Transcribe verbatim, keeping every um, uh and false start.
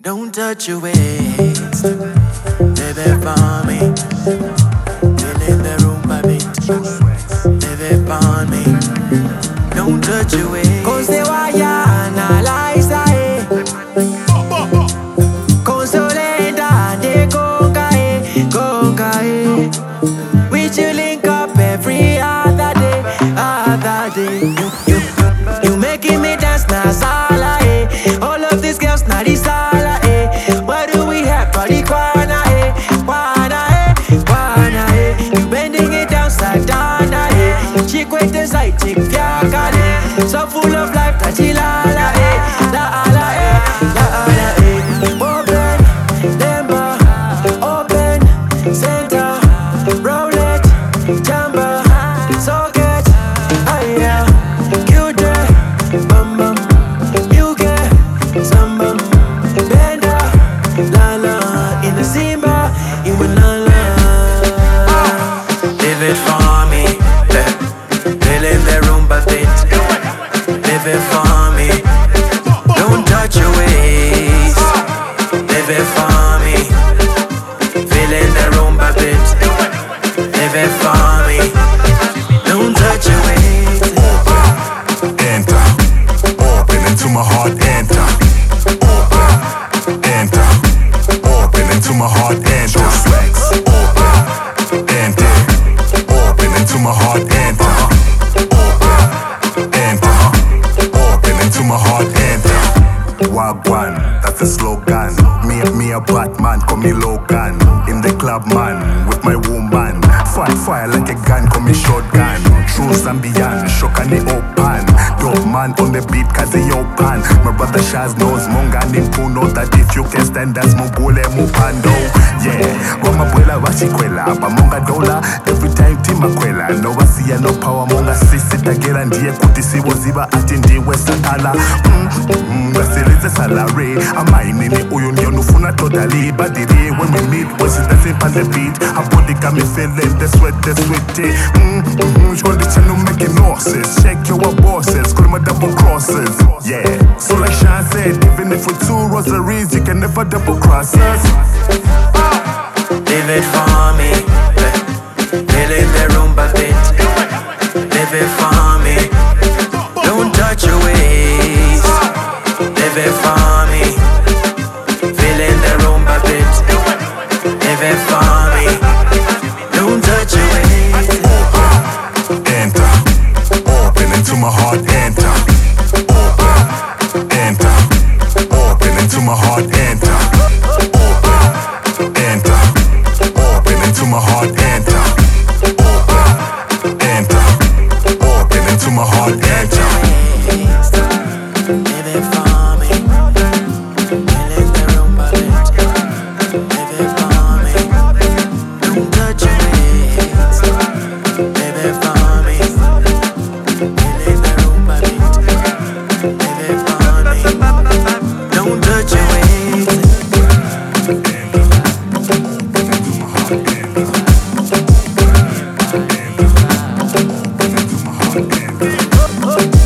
Don't touch your waist, baby, for me. Feel in the room, baby, baby, for me. Don't touch your waist, cause they wire analyze it. Consolenda de coca, coca. We chill link up every other day, other day. You, you, you, you making me dance, Nazala, eh. All of these girls, not this sala, eh. Why do we have party corner, eh? Wana, eh, wana, eh. You bending it down, Satana, eh. Chick with the side, chick, fiaka, eh. So full of life, tachilala, eh. La ala, eh, la ala, eh. Open, lemba, open, center, roll it, jamba, socket, aya, cute, bum bum, you get some bum, benda, la la, in the Zimba, in Manala. Live it for me, fill in the room, but it, live it for me, don't touch your waist, live it for me, fill in the room, but it, live it for me, don't touch your waist. Enter, open into my heart, enter. Open, enter, open into my heart, enter. Open, enter, open into my heart, enter. Open, enter, open into my heart, enter. Wagwan, that's the slogan. Me, me a Batman, call me Logan. In the club, man, with my woman. Fire, fire like a gun, call me shotgun. True Zambian, shock and the open. Dope man on the beat, cause they open. My brother Shaz knows, monga nimpuno. That if you can stand us, mugule mupando. Yeah, goma buela washikwela. Bamonga dola, every time timakwela. No wasiya, no power, monga sisi tagera. Ndiye kutisiwo ziba, ati ndiwe sakala. Mm, mm, ngasilize salary. Amaini ni uyu ndiyo nufuna totally. Badiri, when we meet, voices dancing on the beat. Her body got me feeling the sweat, the sweaty. Mm, mm, she on the channel making noises. Check your bosses, scream my double crosses. Yeah, so like Sean said, even if we're two rosaries, you can never double cross us. Live it for me, fill in the room, but it, live it for me, don't touch your waist, live it for me, fill in the room, but it, live it for me, don't touch your waist. Enter, open into my heart, enter. Open, enter, open into my heart, enter. Open, enter, open into my heart, enter. Open, enter, open into my heart, enter. Live it for me, fill in the room, but it, live it for me, don't touch your waist, live it for me, fill in the room, but it, live it for me, don't touch your waist. Open into my heart, enter.